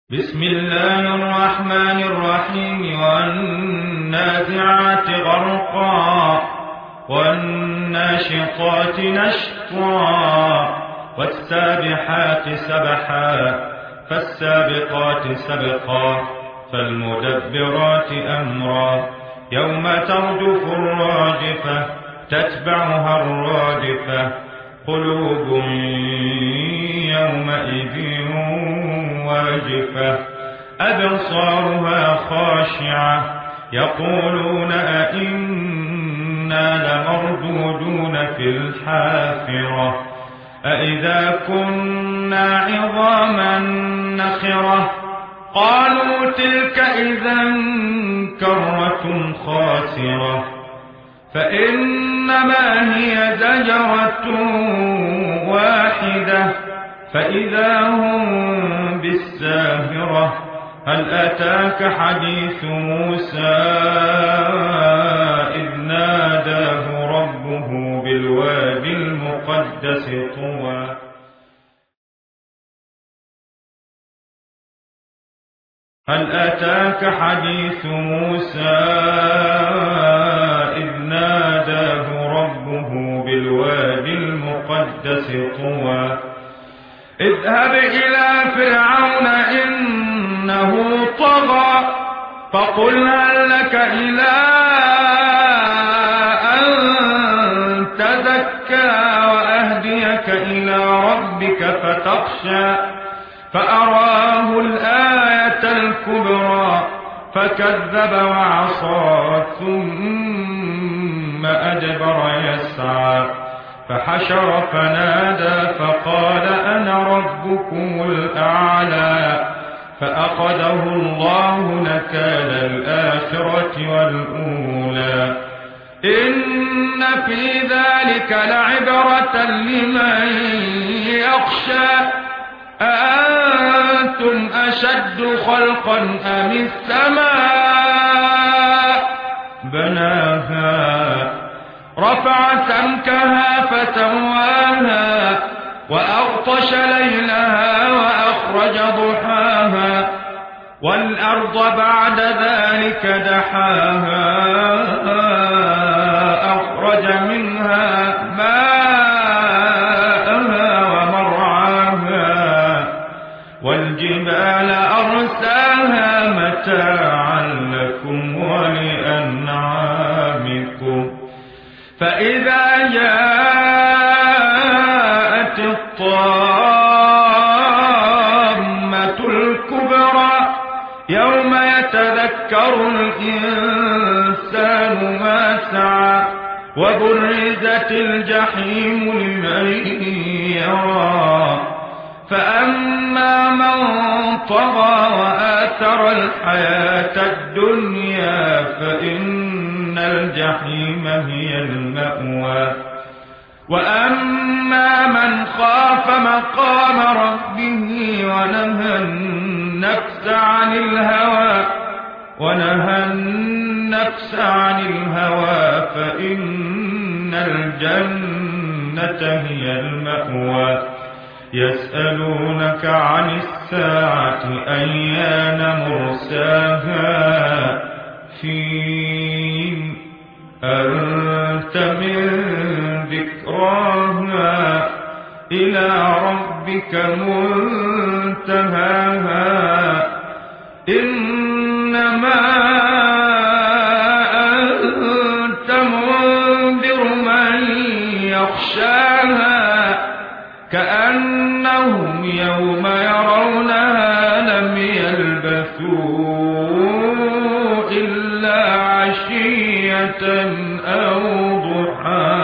بسم الله الرحمن الرحيم والنازعات غرقا والناشطات نشطا والسابحات سبحا فالسابقات سبقا فالمدبرات أمرا يوم ترجف الراجفة تتبعها الرادفة قلوب يومئذ واجفة أبصارها خاشعة يقولون أئنا لمردودون في الحافرة أئذا كنا عظاما نخرة قالوا تلك إذا كرة خاسرة فإنما هي زجرة واحدة فإذا هم بالساهرة هل أتاك حديث موسى إذ ناداه ربه بالوادي المقدس طوى هل أتاك حديث موسى إذ ناداه ربه بالوادي المقدس طوى اذهب إلى فرعون إنه طغى فقل هل لك إلى أن تزكى وأهديك إلى ربك فتخشى فأراه الآية الكبرى فكذب وعصى ثم أدبر يسعى فحشر فنادى فقال أنا ربكم الأعلى فأخذه الله نكال الآخرة والأولى إن في ذلك لعبرة لمن يخشى أأنتم أشد خلقا أم السماء بناها رفع سمكها فسواها وأغطش ليلها وأخرج ضحاها والأرض بعد ذلك دحاها أخرج منها ماءها ومرعاها والجبال أرساها متاعا لكم ولأنعامكم فإذا جاءت الطامة الكبرى يوم يتذكر الإنسان ما سعى وبرزت الجحيم لمن يرى فأما من طغى وآثر الحياة الدنيا فإن الجحيم هي المأوى وأما من خاف مقام ربه ونهى النفس عن الهوى فإن الجنة هي المأوى يسألونك عن الساعة أيان مرساها فيم أنت من ذكراها إلى ربك منتهاها إنما أنت منذر من يخشاها كأنهم يوم يرونها لم يلبثوا إلا عشية أو ضحاها